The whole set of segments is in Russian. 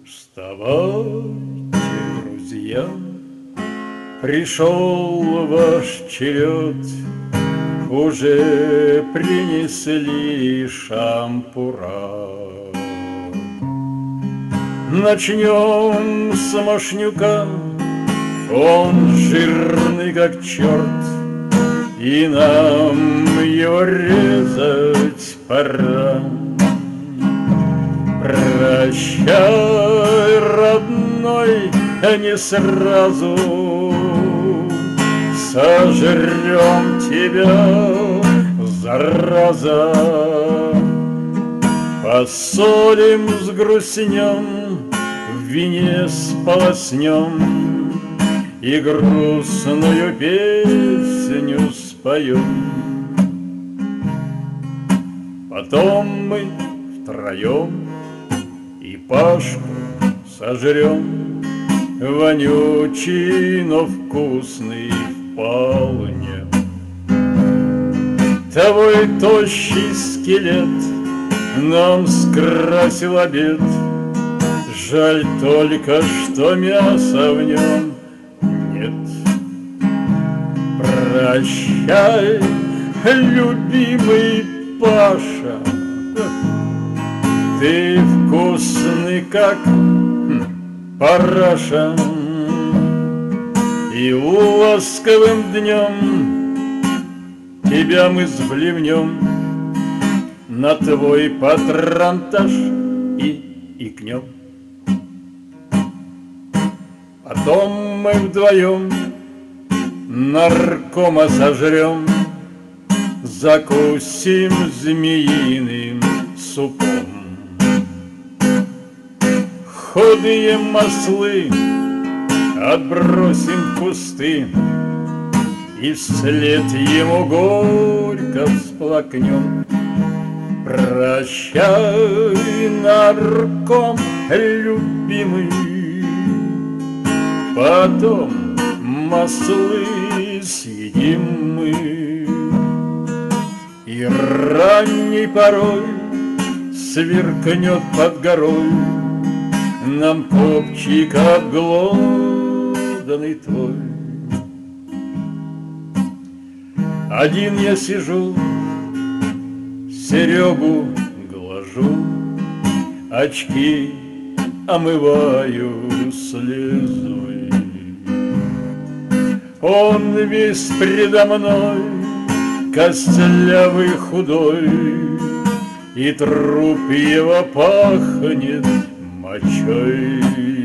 Вставайте, друзья, пришел ваш черед, уже принесли шампура. Начнем с мошнюка, он жирный как черт, и нам его резать пора. Прощай, родной, не сразу сожрем тебя, зараза. Посолим, сгрустнем, в вине сполоснем и грустную песню споем. Потом мы втроем и Пашку сожрем, вонючий, но вкусный вполне. Твой тощий скелет нам скрасил обед, жаль только, что мяса в нем нет. Прощай, любимый Паша, ты вкусный, как параша, и ласковым днем тебя мы сблевнем на твой патронтаж и икнем. Потом мы вдвоем наркома сожрем, закусим змеиным супом. Худые маслы отбросим в кусты и вслед ему горько всплакнем. Прощай, нарком любимый, потом маслы съедим мы. И ранней порой сверкнет под горой нам копчик обглоданный твой. Один я сижу, Серегу глажу, очки омываю слезой. Он весь предо мной костлявый, худой, и труп его пахнет мочой.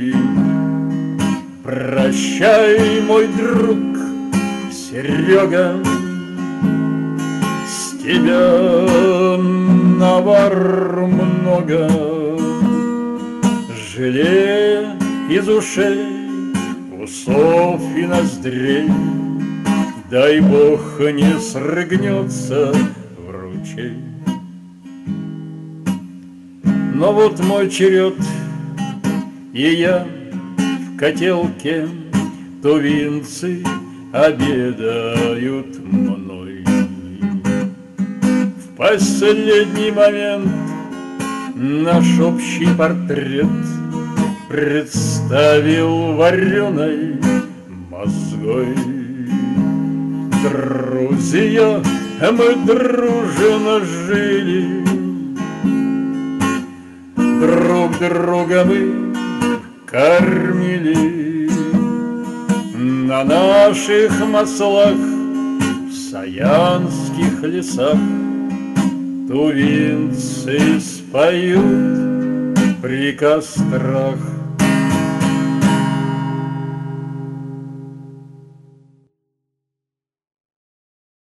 Прощай, мой друг Серега, с тебя навар много, желе из ушей, усов и ноздрей, дай Бог не срыгнется в ручей. Но вот мой черед, и я в котелке, тувинцы обедают мной. В последний момент наш общий портрет представил вареной мозгой. Друзья, мы дружно жили, друг друга мы кормили. На наших маслах в саянских лесах тувинцы споют при кострах.